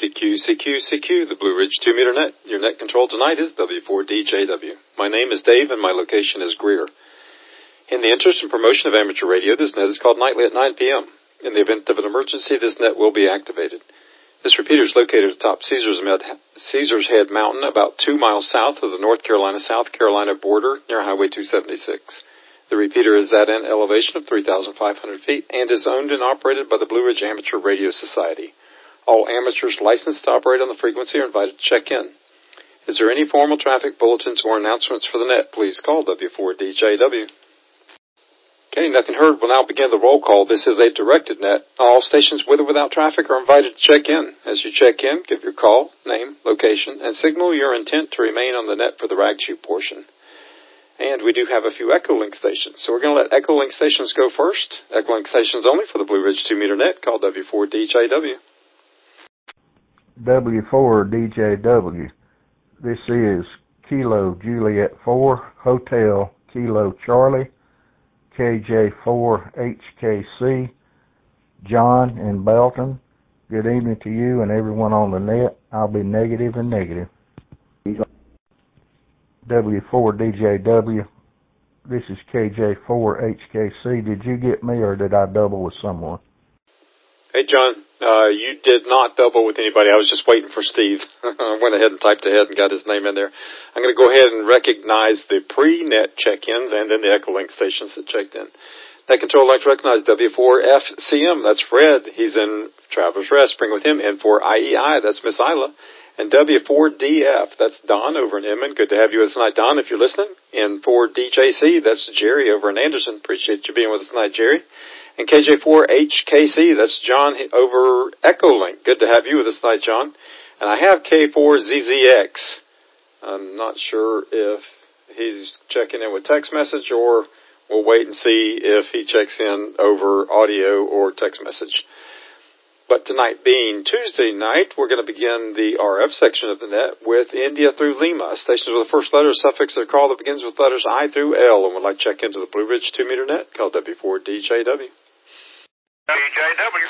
CQ, the Blue Ridge 2-meter net. Your net control tonight is W4DJW. My name is Dave and my location is Greer. In the interest and promotion of amateur radio, this net is called nightly at 9 p.m. In the event of an emergency, this net will be activated. This repeater is located atop Caesar's Head Mountain, about 2 miles south of the North Carolina-South Carolina border near Highway 276. The repeater is at an elevation of 3,500 feet and is owned and operated by the Blue Ridge Amateur Radio Society. All amateurs licensed to operate on the frequency are invited to check in. Is there any formal traffic bulletins or announcements for the net? Please call W4DJW. Okay, nothing heard. We'll now begin the roll call. This is a directed net. All stations with or without traffic are invited to check in. As you check in, give your call, name, location, and signal your intent to remain on the net for the rag shoot portion. And we do have a few Echolink stations. So we're going to let Echolink stations go first. Echolink stations only for the Blue Ridge 2-meter net. Call W4DJW. W4DJW. This is Kilo Juliet 4, Hotel Kilo Charlie, KJ4HKC, John in Belton. Good evening to you and everyone on the net. I'll be negative and negative. W4DJW. This is KJ4HKC. Did you get me or did I double with someone? Hey, John, you did not double with anybody. I was just waiting for Steve. I went ahead and typed ahead and got his name in there. I'm going to go ahead and recognize the pre-net check-ins and then the Echolink stations that checked in. Net control, I'd like to recognize W4FCM. That's Fred. He's in Travelers Rest. Bring with him. N4IEI. That's Miss Isla. And W4DF. That's Don over in Inman. Good to have you with us tonight, Don, if you're listening. N4DJC. That's Jerry over in Anderson. Appreciate you being with us tonight, Jerry. And KJ4HKC, that's John over Echolink. Good to have you with us tonight, John. And I have K4ZZX. I'm not sure if he's checking in with text message or we'll wait and see if he checks in over audio or text message. But tonight being Tuesday night, we're going to begin the RF section of the net with India through Lima. Stations with the first letter suffix of their call that begins with letters I through L and would like to check into the Blue Ridge 2-meter net. Call W4DJW. DJW.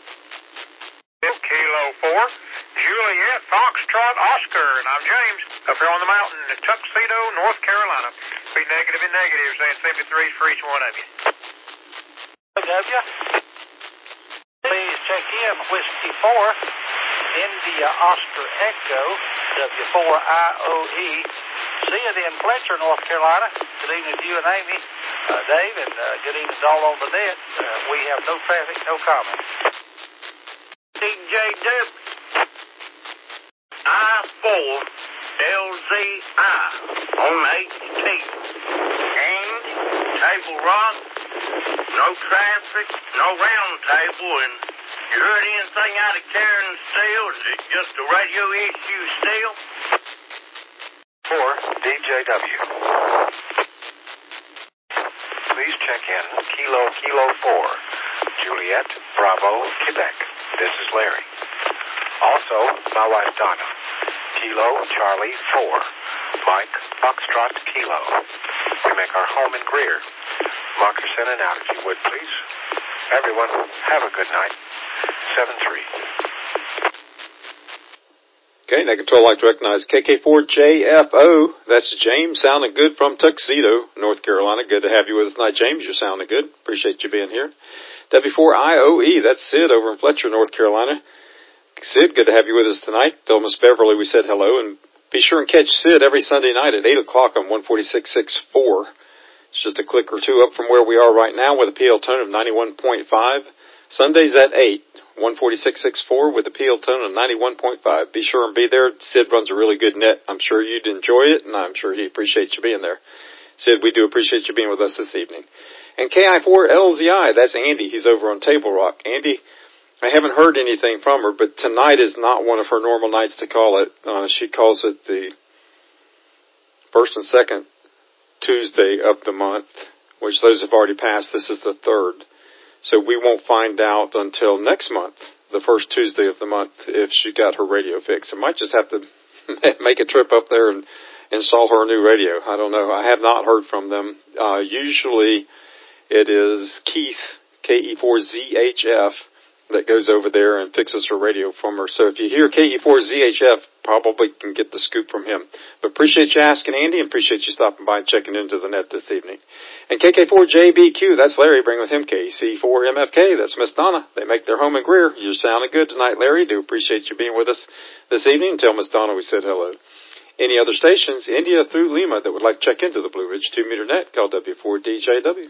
Kilo 4, Juliet, Foxtrot, Oscar, and I'm James, up here on the mountain in Tuxedo, North Carolina. Be negative and negative, saying 73s for each one of you. W. Please check in Whiskey 4, India, Oscar, Echo, W4IOE. See you in Fletcher, North Carolina. Good evening to you and Amy, Dave, and good evening to all on the net. We have no traffic, no comment. DJW. I4LZI on HT. And Table Rock, no traffic, no round table, and you heard anything out of Karen still? Is it just a radio issue still? For DJW. Please check in Kilo 4, Juliet, Bravo, Quebec. This is Larry. Also, my wife Donna. Kilo, Charlie, 4. Mike, Foxtrot, Kilo. We make our home in Greer. Mark us in and out if you would, please. Everyone, have a good night. 7-3. Okay, net control, I'd like to recognize KK4JFO. That's James, sounding good from Tuxedo, North Carolina. Good to have you with us tonight, James. You're sounding good. Appreciate you being here. W4IOE, that's Sid over in Fletcher, North Carolina. Sid, good to have you with us tonight. Tell Miss Beverly we said hello, and be sure and catch Sid every Sunday night at 8 o'clock on 146.64. It's just a click or two up from where we are right now with a PL tone of 91.5. Sundays at 8. 146.64 with a PL tone of 91.5. Be sure and be there. Sid runs a really good net. I'm sure you'd enjoy it, and I'm sure he appreciates you being there. Sid, we do appreciate you being with us this evening. And KI4LZI, that's Andy. He's over on Table Rock. Andy, I haven't heard anything from her, but tonight is not one of her normal nights to call it. She calls it the first and second Tuesday of the month, which those have already passed. This is the third. So we won't find out until next month, the first Tuesday of the month, if she got her radio fixed. I might just have to make a trip up there and install her a new radio. I don't know. I have not heard from them. Usually it is Keith, KE4ZHF. that goes over there and fixes her radio from her. So if you hear KE4ZHF, probably can get the scoop from him. But appreciate you asking, Andy, and appreciate you stopping by and checking into the net this evening. And KK4JBQ, that's Larry. Bring with him KC4MFK. That's Miss Donna. They make their home in Greer. You're sounding good tonight, Larry. Do appreciate you being with us this evening. Tell Miss Donna we said hello. Any other stations, India through Lima, that would like to check into the Blue Ridge 2-meter net, call W4DJW.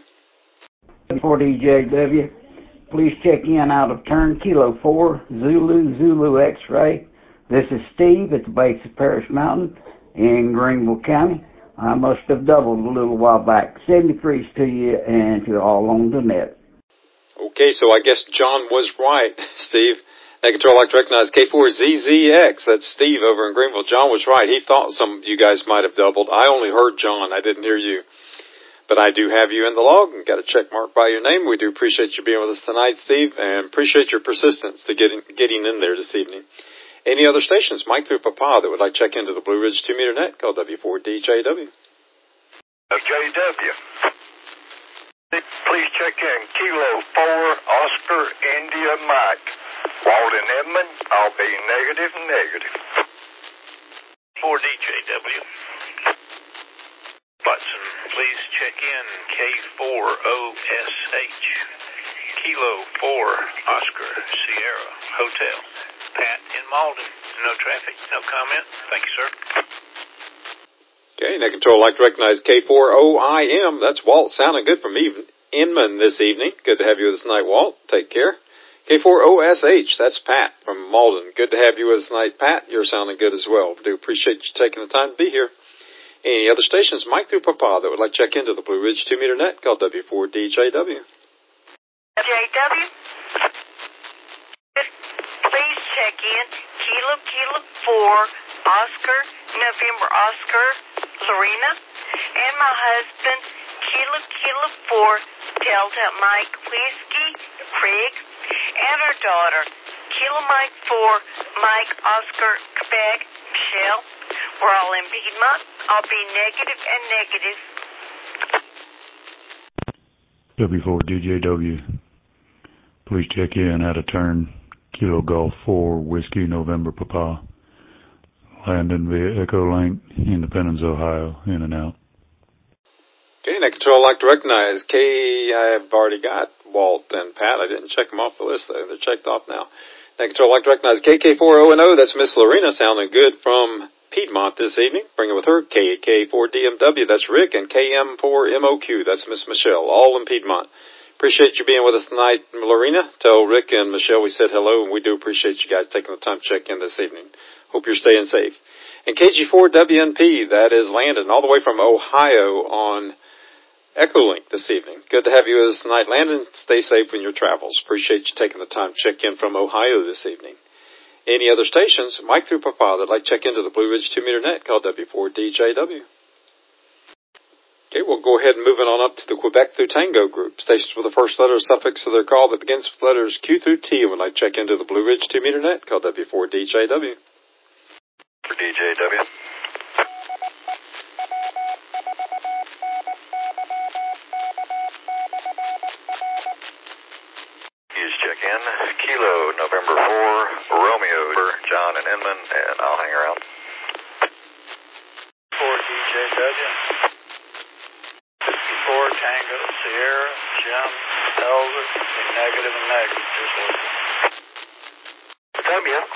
W4DJW, please check in out of turn Kilo 4, Zulu X-ray. This is Steve at the base of Parish Mountain in Greenville County. I must have doubled a little while back. 73s to you and to all on the net. Okay, so I guess John was right, Steve. That control like to recognize K4ZZX. That's Steve over in Greenville. John was right. He thought some of you guys might have doubled. I only heard John. I didn't hear you. But I do have you in the log and got a check mark by your name. We do appreciate you being with us tonight, Steve, and appreciate your persistence to getting in there this evening. Any other stations, Mike through Papa, that would like to check into the Blue Ridge 2-meter net, call W4DJW. JW. Please check in Kilo 4, Oscar, India, Mike. Walden Edmond, I'll be negative. 4DJW. Watson, please check in K4OSH. Kilo 4, Oscar, Sierra, Hotel. Pat in Malden. No traffic, no comment. Thank you, sir. Okay, net control like to recognize K4OIM. That's Walt, sounding good from Inman this evening. Good to have you with us tonight, Walt. Take care. K4OSH, that's Pat from Malden. Good to have you with us tonight, Pat. You're sounding good as well. Do appreciate you taking the time to be here. Any other stations, Mike through Papa, that would like to check into the Blue Ridge 2-meter net, call W4DJW. JW, please check in Kilo 4, Oscar, November Oscar, Lorena, and my husband, Kilo 4, Delta Mike Whiskey, Craig, and our daughter, Kilo Mike 4, Mike Oscar, Quebec, Michelle. We're all in Piedmont. I'll be negative and negative. W4DJW. Please check in out of turn Kilo Golf 4, Whiskey, November Papa. Landing via Echo Link, Independence, Ohio, in and out. Okay, net control like to recognize I've already got Walt and Pat. I didn't check them off the list, though. They're checked off now. Net control like to recognize KK4O&O. That's Miss Lorena, sounding good from Piedmont this evening. Bring it with her. KK4DMW, that's Rick, and KM4MOQ, that's Miss Michelle, all in Piedmont. Appreciate you being with us tonight, Lorena. Tell Rick and Michelle we said hello, and we do appreciate you guys taking the time to check in this evening. Hope you're staying safe. And KG4WNP, that is Landon, all the way from Ohio on Echolink this evening. Good to have you with us tonight, Landon. Stay safe in your travels. Appreciate you taking the time to check in from Ohio this evening. Any other stations, Mike through Papa, that'd like to check into the Blue Ridge 2-meter net, call W4DJW. Okay, we'll go ahead and move it on up to the Quebec through Tango group. Stations with the first letter or suffix of their call that begins with letters Q through T and would like to check into the Blue Ridge 2-meter net, call W4DJW. For DJW. Please check in Kilo November 4, Romeo, John and Inman, and I'll hang around. 4DJW. 54 Tango Sierra, Jim, Elder, negative and negative. Just listen. W.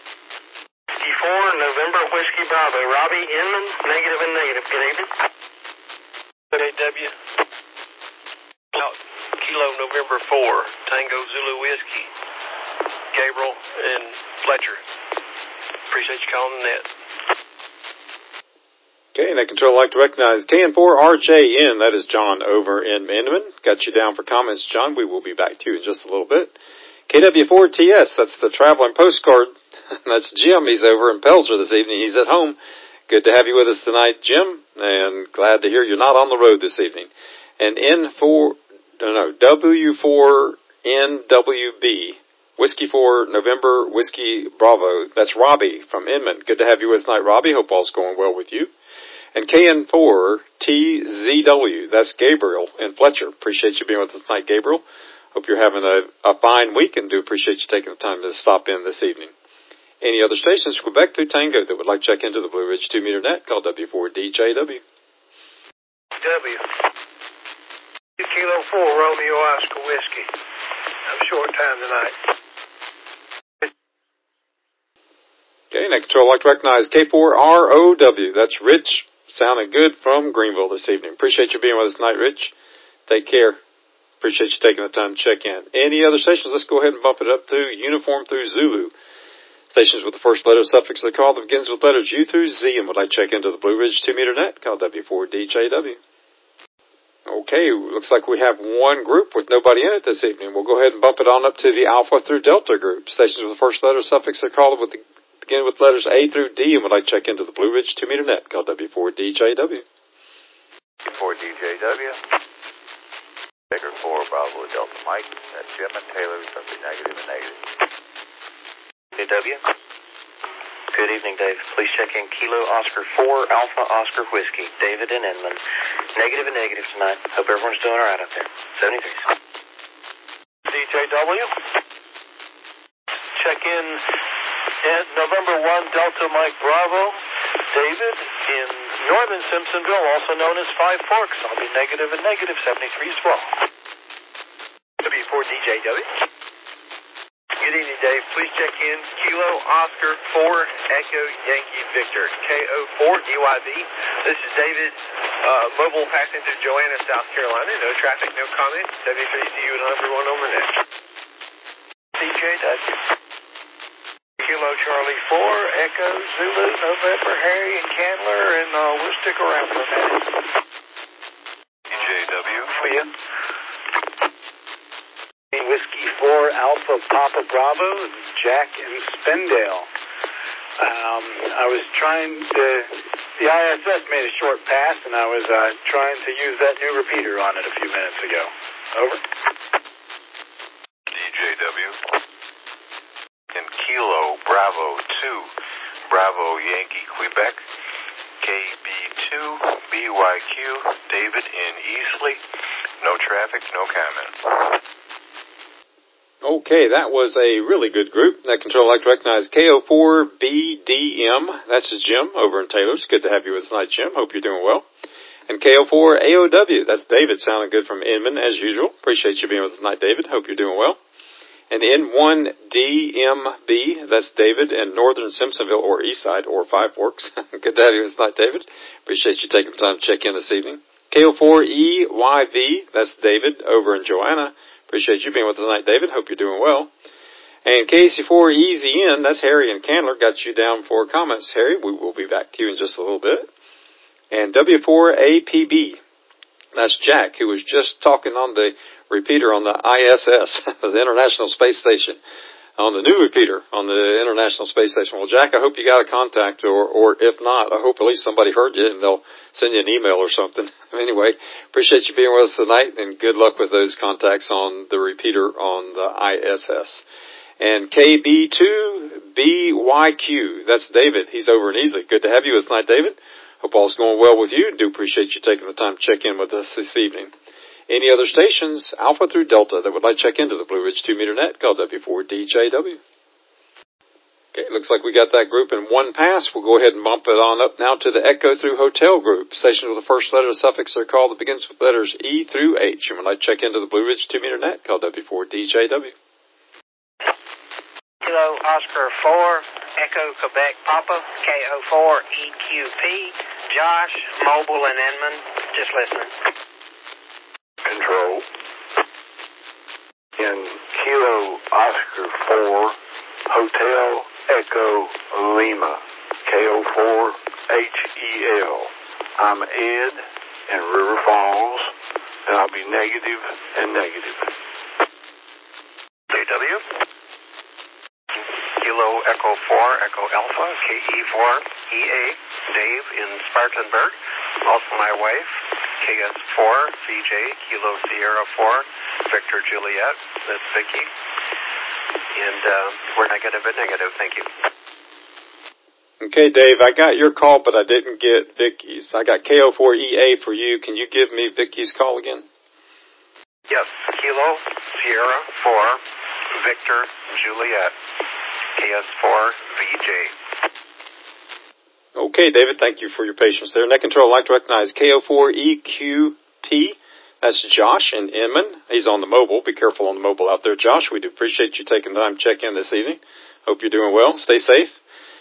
54 November Whiskey Bravo, Robbie Inman, negative and negative. Good evening. KW. Kilo November 4, Tango Zulu Whiskey, Gabriel and Fletcher. Appreciate you calling the net. Okay, net control like to recognize KN4RJN, that is John over in Inman. Got you down for comments, John. We will be back to you in just a little bit. KW4TS, that's the traveling postcard. That's Jim. He's over in Pelzer this evening. He's at home. Good to have you with us tonight, Jim, and glad to hear you're not on the road this evening. And W4NWB, Whiskey 4 November Whiskey Bravo. That's Robbie from Inman. Good to have you with us tonight, Robbie. Hope all's going well with you. And KN4TZW, that's Gabriel and Fletcher. Appreciate you being with us tonight, Gabriel. Hope you're having a fine week and do appreciate you taking the time to stop in this evening. Any other stations, Quebec through Tango, that would like to check into the Blue Ridge 2-meter net, call W4DJW. W. Kilo 4, Romeo Oscar Whiskey. I'm short time tonight. Okay, net control, I'd like to recognize K4ROW. That's Rich, sounding good from Greenville this evening. Appreciate you being with us tonight, Rich. Take care. Appreciate you taking the time to check in. Any other stations? Let's go ahead and bump it up to uniform through Zulu. Stations with the first letter suffix of the call that begins with letters U through Z and would like to check into the Blue Ridge 2-meter net, call W4DJW. Okay, looks like we have one group with nobody in it this evening. We'll go ahead and bump it on up to the Alpha through Delta group. Stations with the first letter suffix of the call that begin with letters A through D and would like to check into the Blue Ridge 2-meter net, call W4DJW. 4DJW. Baker 4, Bravo, Delta Mike. That's Jim and Taylor, something negative and negative. W. Good evening, Dave. Please check in Kilo Oscar 4 Alpha Oscar Whiskey. David in Inman. Negative and negative tonight. Hope everyone's doing all right out there. 73. DJW. Check in at November 1 Delta Mike Bravo. David in Northern Simpsonville, also known as Five Forks. I'll be negative and negative 73 as well. W4DJW. Good evening, Dave. Please check in Kilo Oscar 4 Echo Yankee Victor. KO4 EYV. This is David, mobile passenger Joanna, South Carolina. No traffic, no comments. W3CU and everyone on the net. DJW. Kilo Charlie 4 Echo Zulu November Harry and Candler, and we'll stick around for a minute. DJW. For you. Whiskey 4 Alpha Papa Bravo, Jack and Spendale. I was trying to, the ISS made a short pass, and I was trying to use that new repeater on it a few minutes ago. Over. DJW. In Kilo Bravo 2, Bravo Yankee Quebec. KB2 BYQ, David in Eastleigh. No traffic, no comment. Okay, that was a really good group. Net control, I'd like to recognize KO4BDM. That's Jim over in Taylor's. Good to have you with us tonight, Jim. Hope you're doing well. And KO4AOW. That's David, sounding good from Inman as usual. Appreciate you being with us tonight, David. Hope you're doing well. And N1DMB. That's David in Northern Simpsonville or Eastside or Five Forks. Good to have you with us tonight, David. Appreciate you taking the time to check in this evening. KO4EYV. That's David over in Joanna. Appreciate you being with us tonight, David. Hope you're doing well. And KC4EZN, that's Harry and Candler. Got you down for comments, Harry. We will be back to you in just a little bit. And W4APB, that's Jack, who was just talking on the repeater on the ISS, the International Space Station, on the new repeater on the International Space Station. Well, Jack, I hope you got a contact, or if not, I hope at least somebody heard you and they'll send you an email or something. Anyway, appreciate you being with us tonight, and good luck with those contacts on the repeater on the ISS. And KB2BYQ, that's David. He's over in Easley. Good to have you with us tonight, David. Hope all's going well with you. Do appreciate you taking the time to check in with us this evening. Any other stations, Alpha through Delta, that would like to check into the Blue Ridge 2-meter net, call W4DJW. Okay, looks like we got that group in one pass. We'll go ahead and bump it on up now to the Echo through Hotel group. Stations with the first letter of suffix or call that begins with letters E through H. And would like to check into the Blue Ridge 2-meter net, call W4DJW. Kilo Oscar 4 Echo Quebec Papa, KO4 EQP, Josh, Mobile and Inman. Just listening. Control. In Kilo Oscar 4 Hotel Echo Lima, KO4 HEL. I'm Ed in River Falls, and I'll be negative and negative. JW. Kilo Echo 4 Echo Alpha, KE4 EA, Dave in Spartanburg. Also my wife, KS4 CJ, Kilo Sierra 4, Victor Juliet. That's Vicky. And we're negative and negative. Thank you. Okay, Dave, I got your call, but I didn't get Vicky's. I got KO4EA for you. Can you give me Vicky's call again? Yes, Kilo, Sierra 4, Victor, Juliet, KS4, VJ. Okay, David, thank you for your patience there. Net Control, I'd like to recognize KO4EQP. That's Josh in Inman. He's on the mobile. Be careful on the mobile out there, Josh. We do appreciate you taking the time to check in this evening. Hope you're doing well. Stay safe.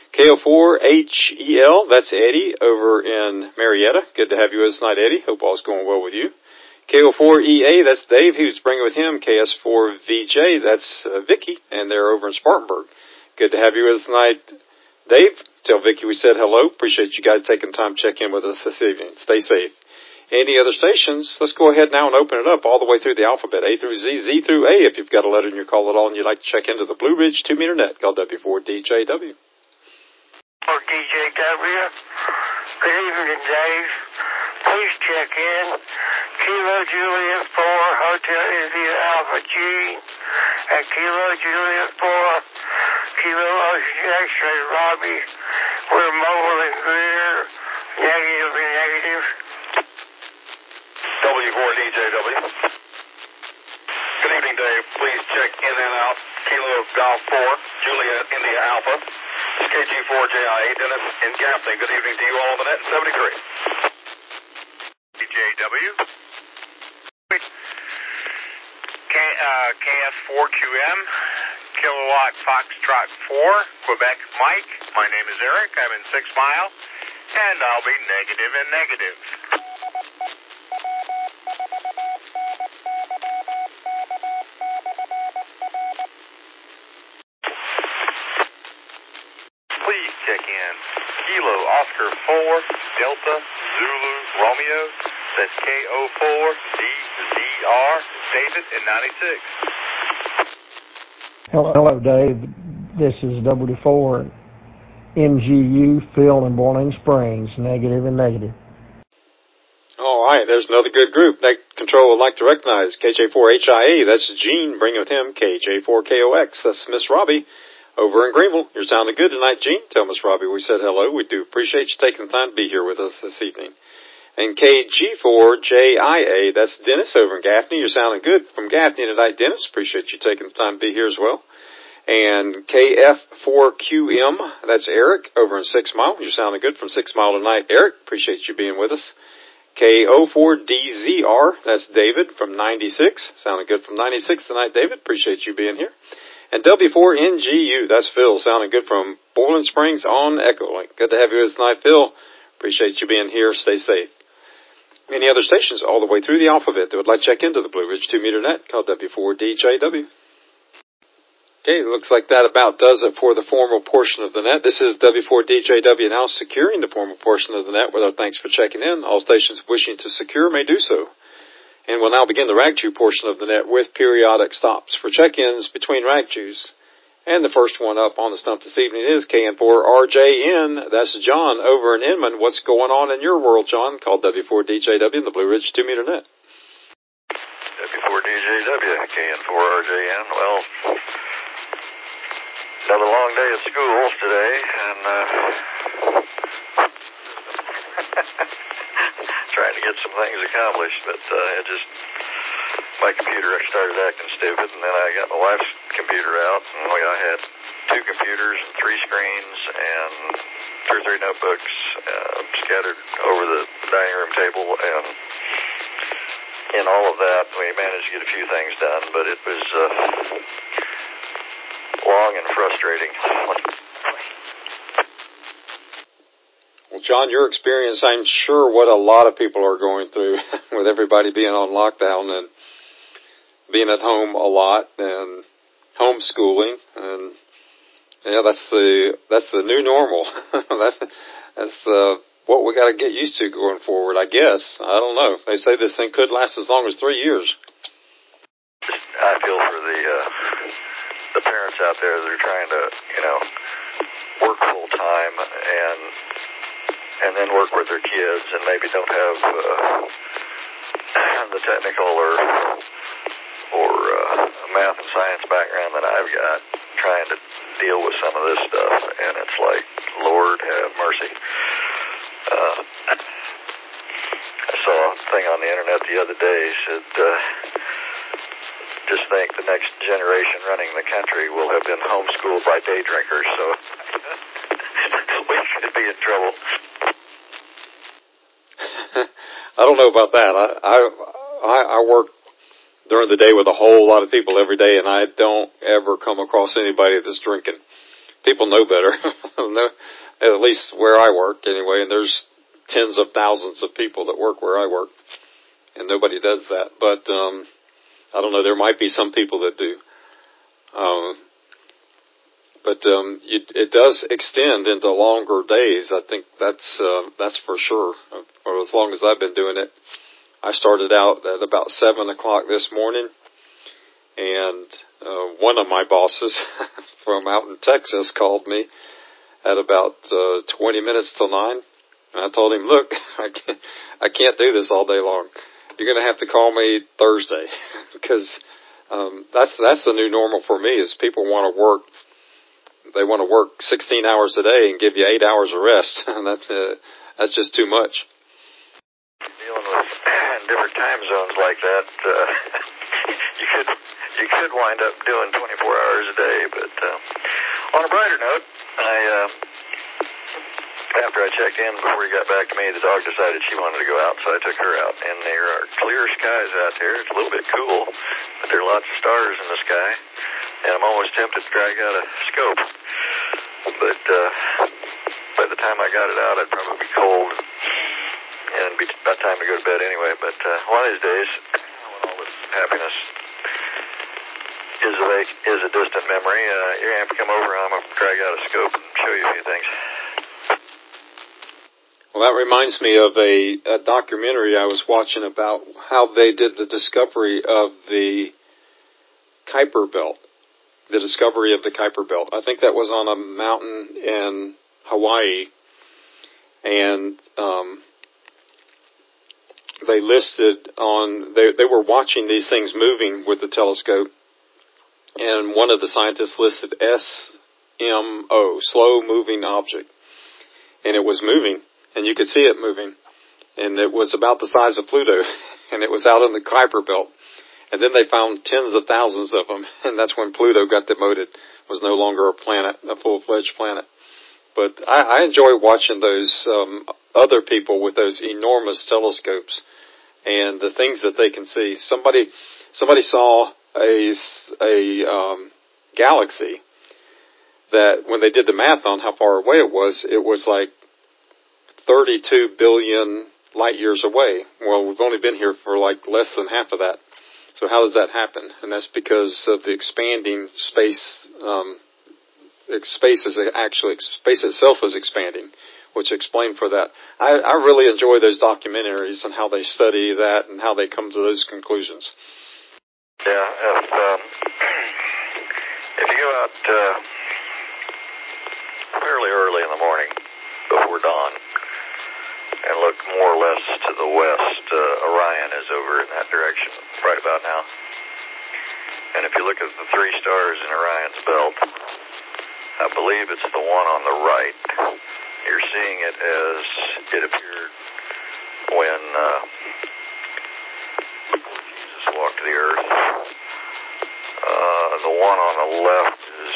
KO4HEL, that's Eddie over in Marietta. Good to have you with us tonight, Eddie. Hope all's going well with you. KO4EA, that's Dave. He was bringing with him KS4VJ, that's Vicky, and they're over in Spartanburg. Good to have you with us tonight, Dave. Tell Vicky we said hello. Appreciate you guys taking time to check in with us this evening. Stay safe. Any other stations, let's go ahead now and open it up all the way through the alphabet, A through Z, Z through A. If you've got a letter in your call at all and you'd like to check into the Blue Ridge 2-meter net, call W4DJW. For DJW. Good evening, Dave. Please check in. Kilo Juliet 4, Hotel India Alpha G, and Kilo Juliet 4, Kilo Ocean X-Ray Robbie. We're mobile and clear, negative and negative. W4DJW. Good evening, Dave. Please check in and out. Kilo Golf 4, Juliet India Alpha. KG4JI, Dennis in Gaffney. Good evening to you all on the net. 73. DJW. KS4QM, Kilowatt Foxtrot 4, Quebec Mike. My name is Eric. I'm in 6 Mile, and I'll be negative and negative. Please check in. Kilo Oscar 4, Delta Zulu Romeo. That's KO4DZR, David in 96. Hello, Dave. This is W4 MGU, Phil in Boiling Springs, negative and negative. All right, there's another good group. Net Control would like to recognize KJ4HIA. That's Gene. Bring with him KJ4KOX. That's Miss Robbie over in Greenville. You're sounding good tonight, Gene. Tell Miss Robbie we said hello. We do appreciate you taking the time to be here with us this evening. And KG4JIA, that's Dennis over in Gaffney. You're sounding good from Gaffney tonight, Dennis. Appreciate you taking the time to be here as well. And KF4QM, that's Eric over in 6 Mile. You're sounding good from 6 Mile tonight, Eric. Appreciate you being with us. KO4DZR, that's David from 96. Sounding good from 96 tonight, David. Appreciate you being here. And W4NGU, that's Phil. Sounding good from Boiling Springs on Echolink. Good to have you with us tonight, Phil. Appreciate you being here. Stay safe. Any other stations all the way through the alphabet that would like to check into the Blue Ridge 2-meter net, call W4DJW. Okay, it looks like that about does it for the formal portion of the net. This is W4DJW now securing the formal portion of the net with our thanks for checking in. All stations wishing to secure may do so. And we'll now begin the RAG2 portion of the net with periodic stops for check-ins between RAG2s. And the first one up on the stump this evening is KN4RJN. That's John over in Inman. What's going on in your world, John? Call W4DJW in the Blue Ridge 2-meter net. W4DJW, KN4RJN. Well, another long day at schools today, and trying to get some things accomplished, but my computer started acting stupid, and then I got my wife's computer out, and I had 2 computers and 3 screens and 2 or 3 notebooks scattered over the dining room table, and in all of that, we managed to get a few things done, but it was long and frustrating. Well, John, your experience, I'm sure what a lot of people are going through with everybody being on lockdown and being at home a lot and homeschooling, and yeah, that's the new normal. that's what we got to get used to going forward, I guess. I don't know. They say this thing could last as long as 3 years. I feel for the parents out there that are trying to, work full time and then work with their kids, and maybe don't have the technical or math and science background that I've got, trying to deal with some of this stuff, and it's like, Lord have mercy. I saw a thing on the internet the other day, said just think the next generation running the country will have been homeschooled by day drinkers, so we could be in trouble. I don't know about that. I work during the day with a whole lot of people every day, and I don't ever come across anybody that's drinking. People know better, at least where I work anyway, and there's tens of thousands of people that work where I work, and nobody does that. But I don't know, there might be some people that do. It does extend into longer days. I think that's for sure. For as long as I've been doing it, I started out at about 7 o'clock this morning, and one of my bosses from out in Texas called me at about 20 minutes till 9, and I told him, "Look, I can't do this all day long. You're going to have to call me Thursday," because that's the new normal for me. Is people want to work. They want to work 16 hours a day and give you 8 hours of rest, and that's just too much. Dealing with different time zones like that, you could wind up doing 24 hours a day. But on a brighter note, after I checked in before he got back to me, the dog decided she wanted to go out, so I took her out. And there are clear skies out there. It's a little bit cool, but there are lots of stars in the sky. And I'm almost tempted to drag out a scope. But by the time I got it out, I'd probably be cold. And it'd be about time to go to bed anyway. But one of these days, when all this happiness is a distant memory, you're going to have to come over and I'm going to drag out a scope and show you a few things. Well, that reminds me of a documentary I was watching about how they did the discovery of the Kuiper Belt. The discovery of the Kuiper Belt. I think that was on a mountain in Hawaii, and they listed on, they were watching these things moving with the telescope, and one of the scientists listed SMO, slow moving object, and it was moving, and you could see it moving, and it was about the size of Pluto, and it was out in the Kuiper Belt. And then they found tens of thousands of them, and that's when Pluto got demoted, was no longer a planet, a full-fledged planet. But I enjoy watching those other people with those enormous telescopes and the things that they can see. Somebody saw a galaxy that, when they did the math on how far away it was like 32 billion light years away. Well, we've only been here for like less than half of that. So how does that happen? And that's because of the expanding space. Space itself is expanding, which explained for that. I really enjoy those documentaries and how they study that and how they come to those conclusions. Yeah, if you go out fairly early in the morning before dawn and look more or less to the west, Orion is over in that direction right about now. And if you look at the 3 stars in Orion's belt, I believe it's the one on the right. You're seeing it as it appeared when Jesus walked the earth. The one on the left is,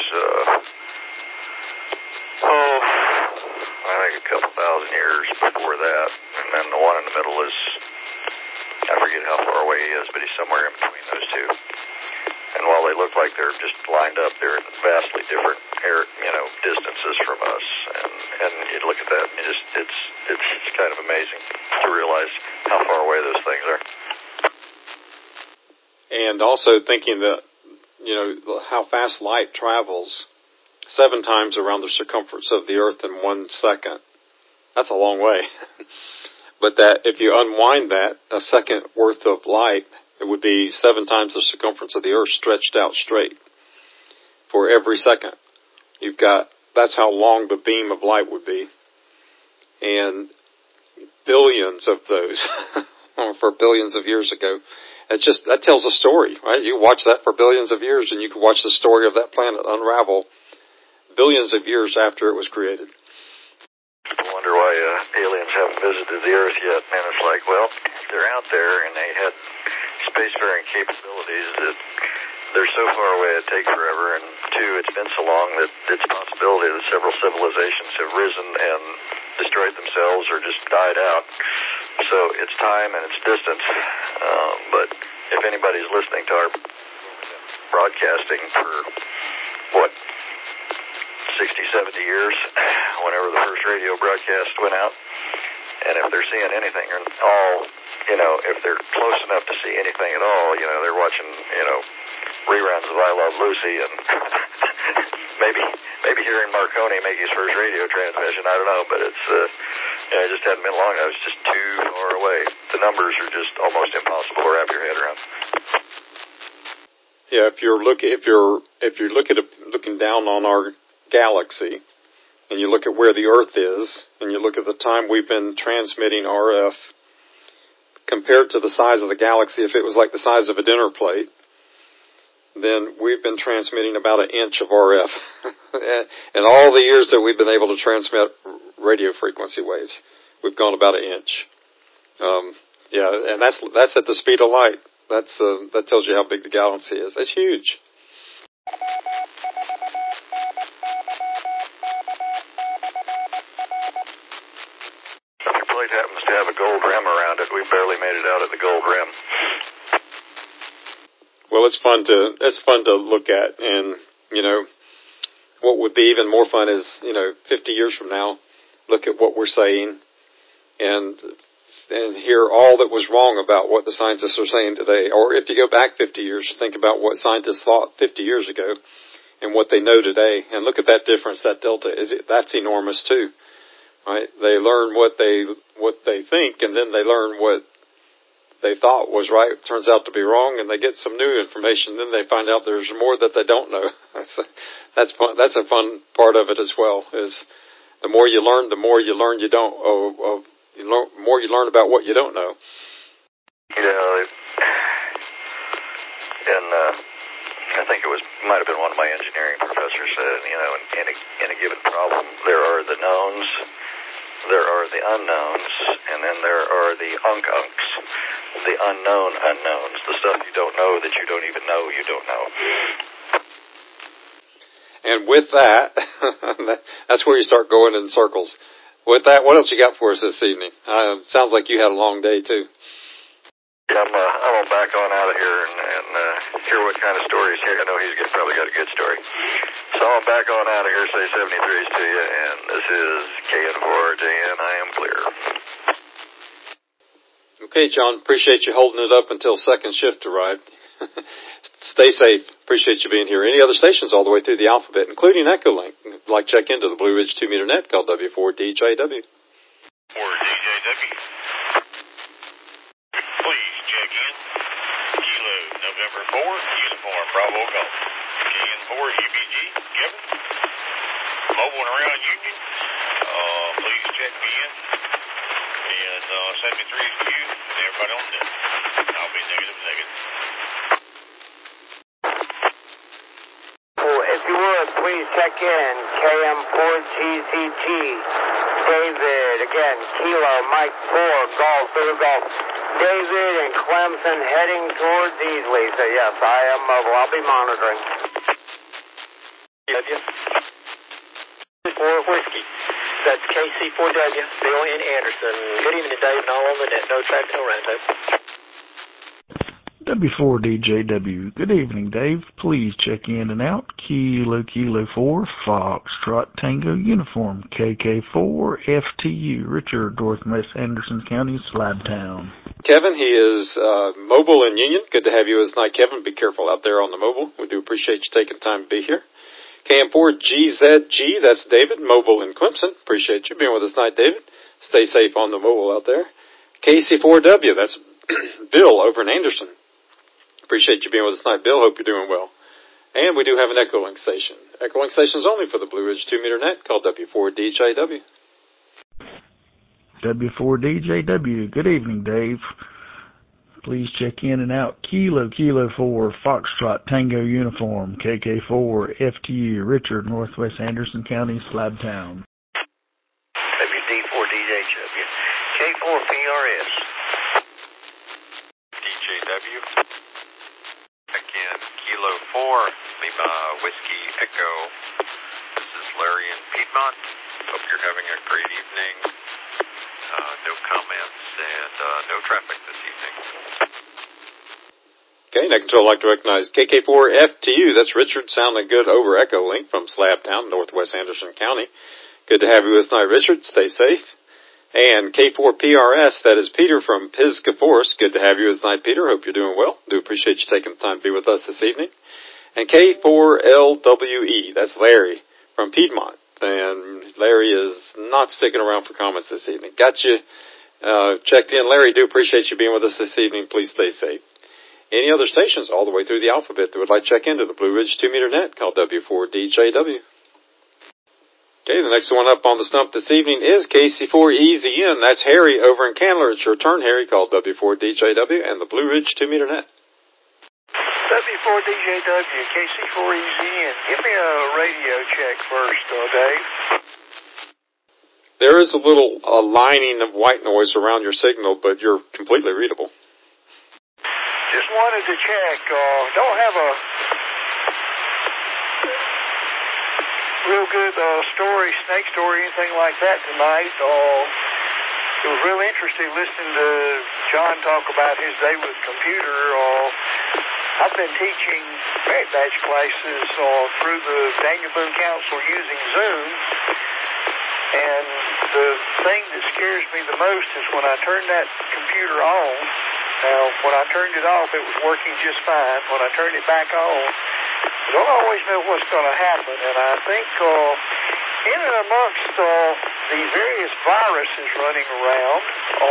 I think a couple thousand years before that. And then the one in the middle is, I forget how far away he is, but he's somewhere in between those two. And while they look like they're just lined up, they're in vastly different distances from us. And you look at that, and it's kind of amazing to realize how far away those things are. And also thinking that, how fast light travels 7 times around the circumference of the Earth in 1 second. That's a long way. But that if you unwind that, a second worth of light, it would be 7 times the circumference of the Earth stretched out straight for every second. That's how long the beam of light would be. And billions of those for billions of years ago. That tells a story, right? You watch that for billions of years and you can watch the story of that planet unravel billions of years after it was created. One wonder why aliens haven't visited the Earth yet. And it's like, well, they're out there and they had spacefaring capabilities that they're so far away it'd take forever. And two, it's been so long that it's a possibility that several civilizations have risen and destroyed themselves or just died out. So it's time and it's distance. But if anybody's listening to our broadcasting for, what, 60, 70 years, whenever the first radio broadcast went out, and if they're seeing anything at all, if they're close enough to see anything at all, they're watching, reruns of I Love Lucy and maybe hearing Marconi make his first radio transmission. I don't know, but it's, it just hadn't been long. I was just too far away. The numbers are just almost impossible to wrap your head around. Yeah, if you're looking down on our galaxy, and you look at where the Earth is, and you look at the time we've been transmitting RF, compared to the size of the galaxy, if it was like the size of a dinner plate, then we've been transmitting about an inch of RF. And all the years that we've been able to transmit radio frequency waves, we've gone about an inch. And that's at the speed of light. That tells you how big the galaxy is. That's huge. If your plate happens to have a gold rim around it, we barely made it out of the gold rim. Well, it's fun to look at, and what would be even more fun is 50 years from now, look at what we're saying, and hear all that was wrong about what the scientists are saying today. Or if you go back 50 years, think about what scientists thought 50 years ago and what they know today, and look at that difference, that delta. That's enormous too, right? They learn what they think, and then they learn what they thought was right turns out to be wrong, and they get some new information. Then they find out there's more that they don't know. That's fun. That's a fun part of it as well. Is the more you learn, the more you learn you don't. More you learn about what you don't know. I think it might have been one of my engineering professors said, in a given problem, there are the knowns, there are the unknowns, and then there are the unks, the unknown unknowns, the stuff you don't know that you don't even know you don't know. And with that, that's where you start going in circles. With that, what else you got for us this evening? Sounds like you had a long day, too. Yeah, I'm going to back on out of here and hear what kind of stories here. I know he's probably got a good story. So I'll back on out of here, say 73s to you, and this is KN4JN. I am clear. Okay, John, appreciate you holding it up until second shift arrived. Stay safe. Appreciate you being here. Any other stations all the way through the alphabet, including Echolink, like check into the Blue Ridge 2-meter net called W4DJW. 4DJW. Please check in. Kilo November 4, Uniform Bravo Golf. KN4 UBG, Kevin. Mobile and around Union. Please check me in. And 73 is you and everybody on deck. I'll be negative. If you would, please check in. KM4GCG. David, again, Kilo, Mike 4, Golf, Silver Golf. David and Clemson heading towards Easley. So, yes, I am mobile. I'll be monitoring. For Whiskey. That's KC4W, Bill in Anderson. Good evening, Dave, and all on the net. No traffic, no roundtable. W4DJW. Good evening, Dave. Please check in and out. Kilo 4, Foxtrot Tango Uniform, KK4, FTU, Richard, Northwest Anderson County, Slabtown. Kevin, he is mobile in Union. Good to have you as night, Kevin. Be careful out there on the mobile. We do appreciate you taking time to be here. KM4GZG, that's David, mobile in Clemson. Appreciate you being with us tonight, David. Stay safe on the mobile out there. KC4W, that's Bill over in Anderson. Appreciate you being with us tonight, Bill. Hope you're doing well. And we do have an Echolink station. Echolink station is only for the Blue Ridge 2-meter net called W4DJW. W4DJW. Good evening, Dave. Please check in and out. Kilo 4, Foxtrot Tango Uniform, KK4, FTU, Richard, Northwest Anderson County, Slabtown. WD4 W. Again, Kilo 4, Lima Whiskey Echo. This is Larry in Piedmont. Hope you're having a great evening. No comments and no traffic this evening. Okay, Net Control would like to recognize KK4FTU. That's Richard sounding good over Echo Link from Slabtown, Northwest Anderson County. Good to have you with us tonight, Richard. Stay safe. And K4PRS, that is Peter from Pisgah Forest. Good to have you with us tonight, Peter. Hope you're doing well. Do appreciate you taking the time to be with us this evening. And K4LWE, that's Larry from Piedmont. And Larry is not sticking around for comments this evening. Got you checked in. Larry, do appreciate you being with us this evening. Please stay safe. Any other stations all the way through the alphabet that would like to check into the Blue Ridge 2-meter net, call W4DJW. Okay, the next one up on the stump this evening is KC4EZN. That's Harry over in Candler. It's your turn, Harry. Call W4DJW and the Blue Ridge 2-meter net. W4DJW, KC4EZN. Give me a radio check first, Dave. There is a little lining of white noise around your signal, but you're completely readable. Just wanted to check. Don't have a real good snake story, anything like that tonight. It was real interesting listening to John talk about his day with computer. I've been teaching merit badge classes through the Daniel Boone Council using Zoom, and the thing that scares me the most is when I turn that computer on. Now, when I turned it off, it was working just fine. When I turned it back on, I don't always know what's going to happen, and I think in and amongst the various viruses running around,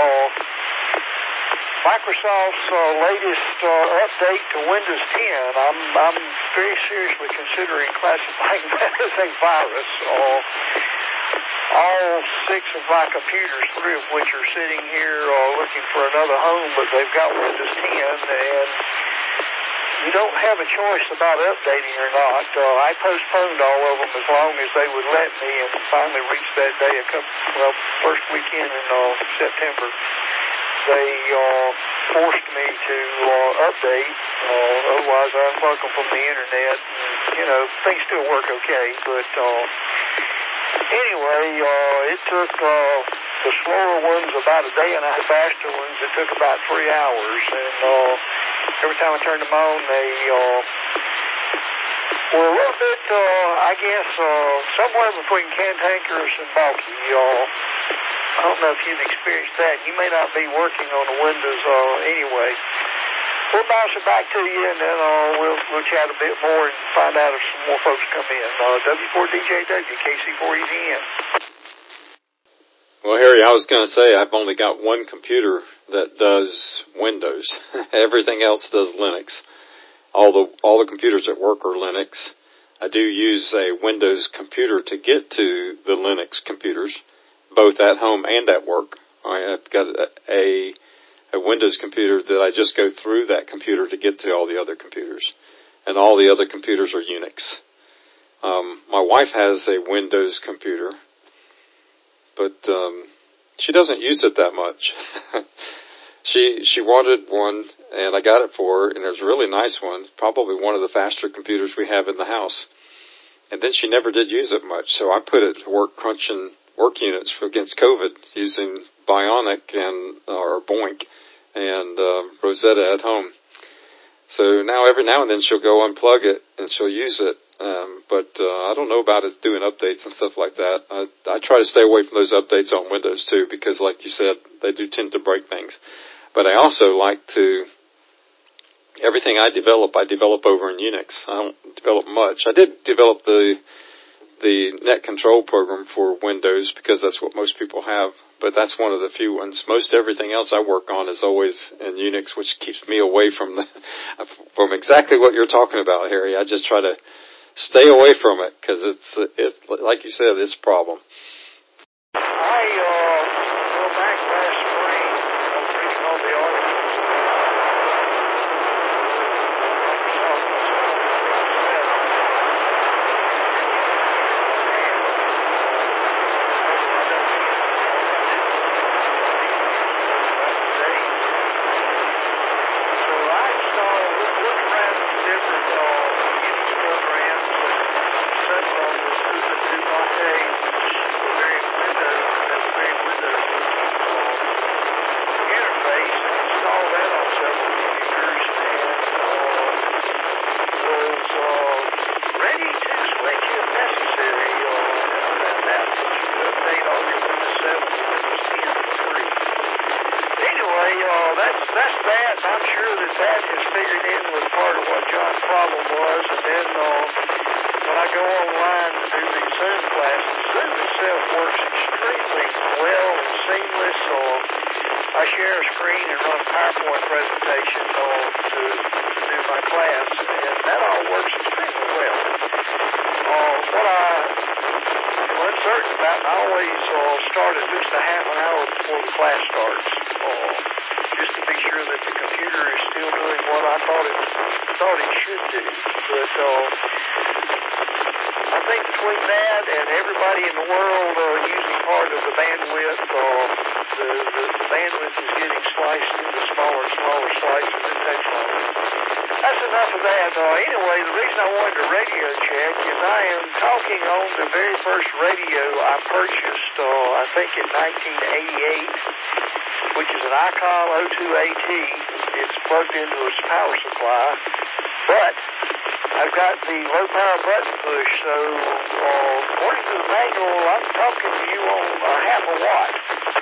Microsoft's latest update to Windows 10, I'm very seriously considering classifying that as a virus. All 6 of my computers, 3 of which are sitting here looking for another home, but they've got Windows 10, and you don't have a choice about updating or not. I postponed all of them as long as they would let me, and finally reached that day first weekend in September. They forced me to update, otherwise I unplug them from the internet. And, things still work okay, but anyway, it took the slower ones about a day, and the faster ones, it took about 3 hours. And every time I turned them on, they were a little bit, somewhere between cantankerous and balky. I don't know if you've experienced that. You may not be working on the Windows anyway. We'll bounce it back to you, and then we'll chat a bit more and find out if some more folks come in. W4DJW, KC4EZN. Well, Harry, I was going to say I've only got one computer that does Windows. Everything else does Linux. All the computers at work are Linux. I do use a Windows computer to get to the Linux computers, both at home and at work. I've got a Windows computer that I just go through that computer to get to all the other computers. And all the other computers are Unix. My wife has a Windows computer, but she doesn't use it that much. She wanted one, and I got it for her, and it was a really nice one, probably one of the faster computers we have in the house. And then she never did use it much, so I put it to work crunching work units against COVID using Bionic or Boink and Rosetta at home. So now every now and then she'll go unplug it and she'll use it, but I don't know about it doing updates and stuff like that. I try to stay away from those updates on Windows too, because like you said, they do tend to break things. But I also like to, everything I develop over in Unix. I don't develop much. I did develop the Net Control program for Windows because that's what most people have, but that's one of the few ones. Most everything else I work on is always in Unix, which keeps me away from from exactly what you're talking about, Harry. I just try to stay away from it because it's like you said, it's a problem. I problem was. And then when I go online to do these Zoom classes, Zoom itself works extremely well and seamless. I share a screen and run a PowerPoint presentation to do my class, and that all works extremely well. What I'm uncertain about, and I always start at least a half an hour before the class starts, just to be sure that the computer is still doing what I thought it should do. But I think between that and everybody in the world using part of the bandwidth, the bandwidth is getting sliced into smaller and smaller slices. It takes longer. That's enough of that. Anyway, the reason I wanted to radio check is I am talking on the very first radio I purchased, I think in 1988, which is an ICOM 02AT. It's plugged into its power supply, but I've got the low power button push, so according to the manual, I'm talking to you on a half a watt.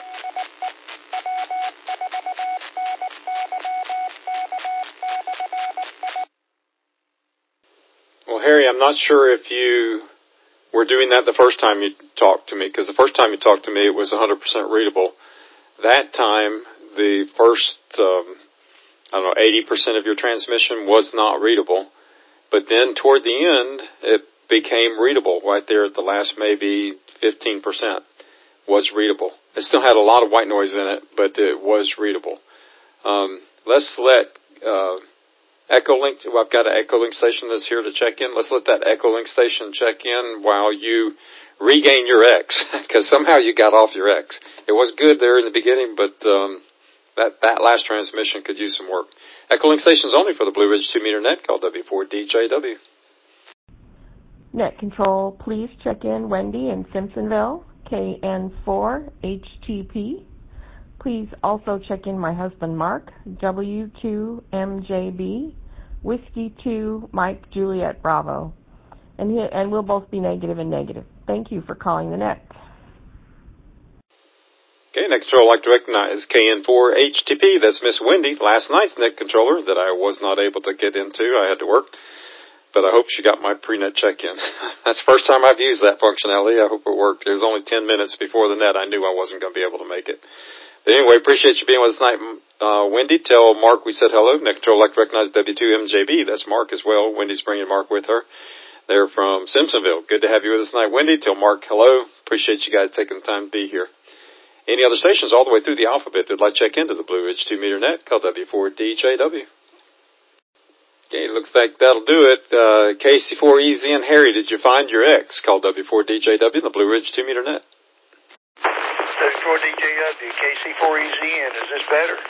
Well, Harry, I'm not sure if you were doing that the first time you talked to me, because the first time you talked to me, it was 100% readable. That time, the first, 80% of your transmission was not readable. But then toward the end, it became readable. Right there at the last maybe 15% was readable. It still had a lot of white noise in it, but it was readable. Let's let Echolink, I've got an Echolink station that's here to check in. Let's let that Echolink station check in while you regain your X, because somehow you got off your X. It was good there in the beginning, but that last transmission could use some work. Echolink station's only for the Blue Ridge 2-meter net, called W4DJW. Net control, please check in Wendy in Simpsonville, KN4HTP. Please also check in my husband Mark, W2MJB, Whiskey 2, Mike Juliet Bravo. And we'll both be negative and negative. Thank you for calling the net. Okay, net control, I'd like to recognize KN4HTP. That's Miss Wendy, last night's net controller that I was not able to get into. I had to work, but I hope she got my pre-net check-in. That's the first time I've used that functionality. I hope it worked. It was only 10 minutes before the net. I knew I wasn't going to be able to make it. But anyway, appreciate you being with us tonight, Wendy. Tell Mark we said hello. Net control, I'd like to recognize W2MJB. That's Mark as well. Wendy's bringing Mark with her. They're from Simpsonville. Good to have you with us tonight, Wendy. Tell Mark hello. Appreciate you guys taking the time to be here. Any other stations all the way through the alphabet that'd like to check into the Blue Ridge 2-meter net, called W4DJW. Okay, looks like that'll do it. KC4EZ and Harry, did you find your X, called W4DJW in the Blue Ridge 2-meter net? W4DJW, KC4EZ, and is this better?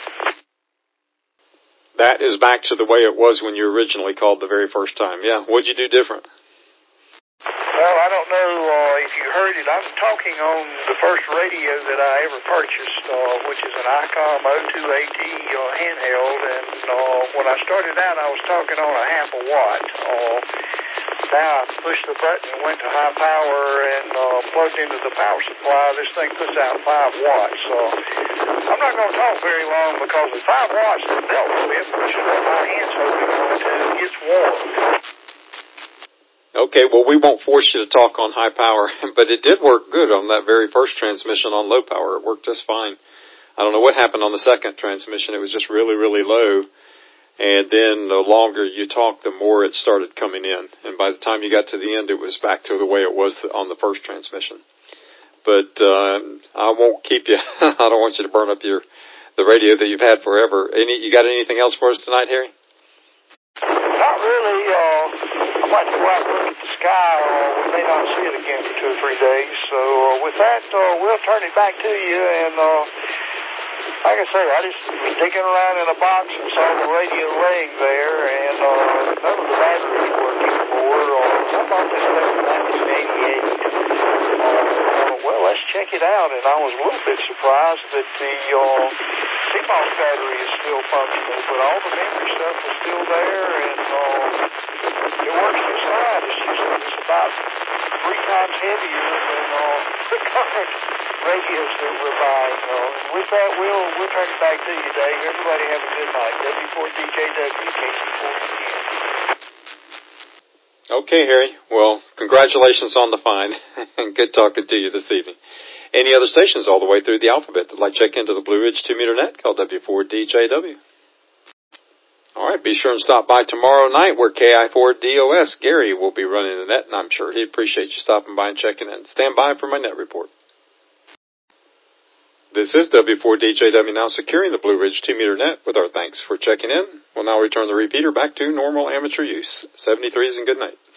That is back to the way it was when you originally called the very first time. Yeah, what'd you do different? Well, I don't know if you heard it. I'm talking on the first radio that I ever purchased, which is an ICOM 02AT handheld, and when I started out, I was talking on a half a watt. Now I pushed the button and went to high power and plugged into the power supply. This thing puts out 5 watts. So I'm not going to talk very long because the 5 watts, the belt whip, which is what my hand's holding on to, gets warm. Okay, well, we won't force you to talk on high power, but it did work good on that very first transmission on low power. It worked just fine. I don't know what happened on the second transmission. It was just really, really low. And then the longer you talked, the more it started coming in. And by the time you got to the end, it was back to the way it was on the first transmission. But I won't keep you. I don't want you to burn up the radio that you've had forever. You got anything else for us tonight, Harry? Not really. I'd like to go out and look at the sky. We may not see it again for 2 or 3 days. So with that, we'll turn it back to you. And like I say, I just was digging around in a box and saw the radio laying there, and none of the batteries worked anymore. I thought this thing was 1988. Well, let's check it out. And I was a little bit surprised that the CMOS battery is still functional, but all the memory stuff is still there, and it works just fine. It's about 3 times heavier than the current radios that we're buying. With that, we'll turn it back to you, Dave. Everybody have a good night. W4DJW, KC4EZ. Okay, Harry. Well, congratulations on the find, and good talking to you this evening. Any other stations all the way through the alphabet that like check into the Blue Ridge 2-meter net, call W4DJW. All right, be sure and stop by tomorrow night where KI4DOS, Gary, will be running the net, and I'm sure he'd appreciate you stopping by and checking in. Stand by for my net report. This is W4DJW now securing the Blue Ridge 2-meter net with our thanks for checking in. We'll now return the repeater back to normal amateur use. 73s and good night.